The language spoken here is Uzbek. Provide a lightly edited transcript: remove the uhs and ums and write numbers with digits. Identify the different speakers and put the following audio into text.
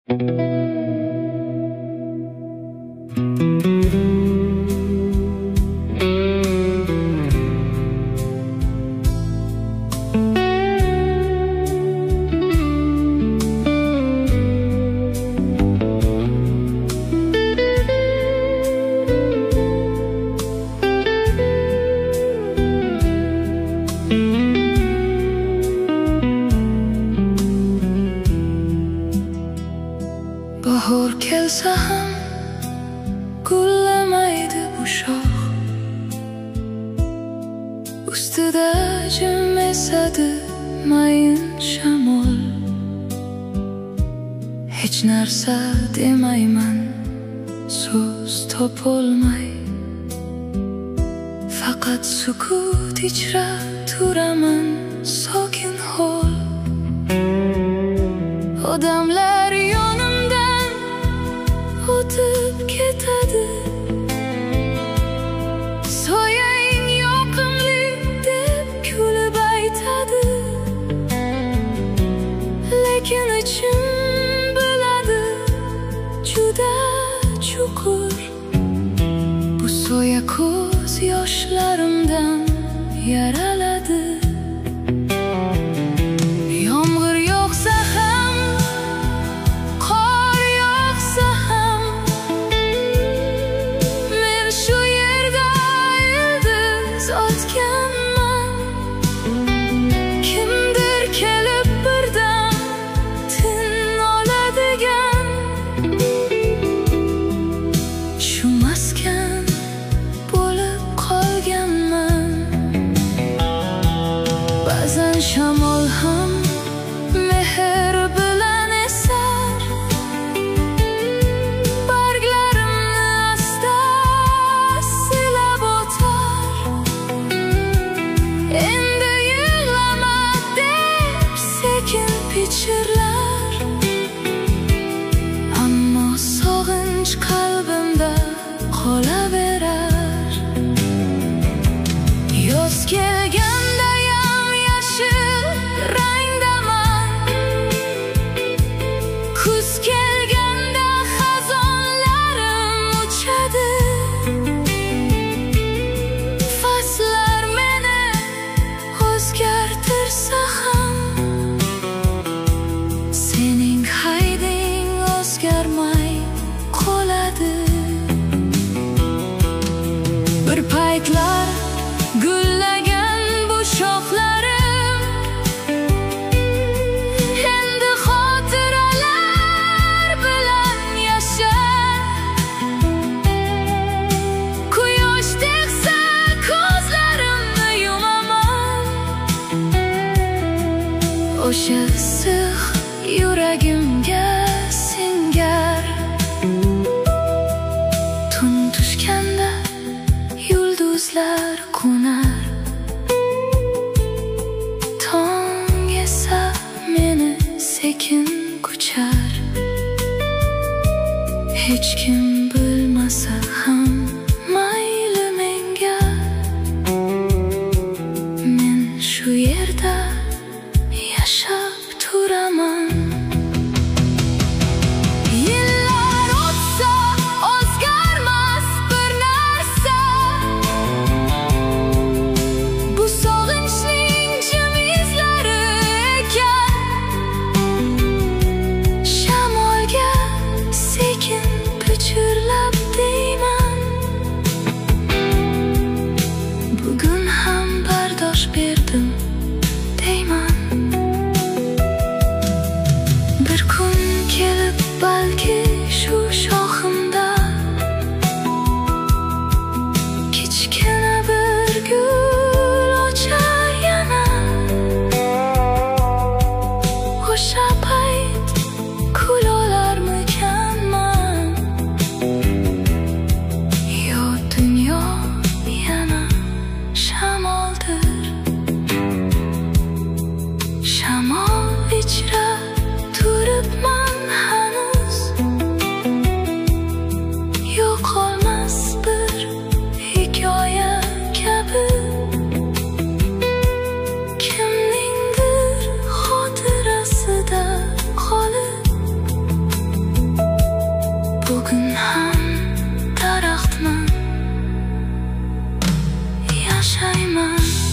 Speaker 1: Bahor kelsa ham gullamaydi bu shox, ustida jim esadi mayin shamol. Hech narsa demayman, so'z topolmay, faqat sukut ichra turaman sokin hol. Odamlar yonimdan o'tib ketadi, soyang yoqimli deb kulib aytadi, lekin ichim biladi juda chuqur. Bu soya ko'z yoshlarimdan yaraladi. Yomg'ir yog'sa ham, qor yog'sa ham, men shu yerda ildiz otganman. Kimdir kelib birdan tin oladigan, shu maskan bo'lib qolganman. Ba'zan shamol ham mehr bilan esar, barglarimni asta silab o'tar. Endi yig'lama deb sekin pichirlar, ammo sog'inch qalbimda qolaverar. Yoz kelgandayam yashil rangdaman, kuz kelganda xazonlarim uchadi. Faslar meni o'zgartirsa ham, sening hayding o'zgarmay qoladi. Bir paytlar gullagan bu shoxlarim endi xotiralar bilan yashar. Quyosh tegsa ko'zlarimni yumaman, o'sha issiq yuragimga singar. Tun tushganda yulduzlar qo'nar, tong esa meni sekin quchar. Hech kim bilmasa ham mayli menga, men shu yerda yashab turaman. Yillar o'tsa o'zgarmas bir narsa, bu sog'inchning jim izlari ekan. Shamolga sekin pichir yashayman.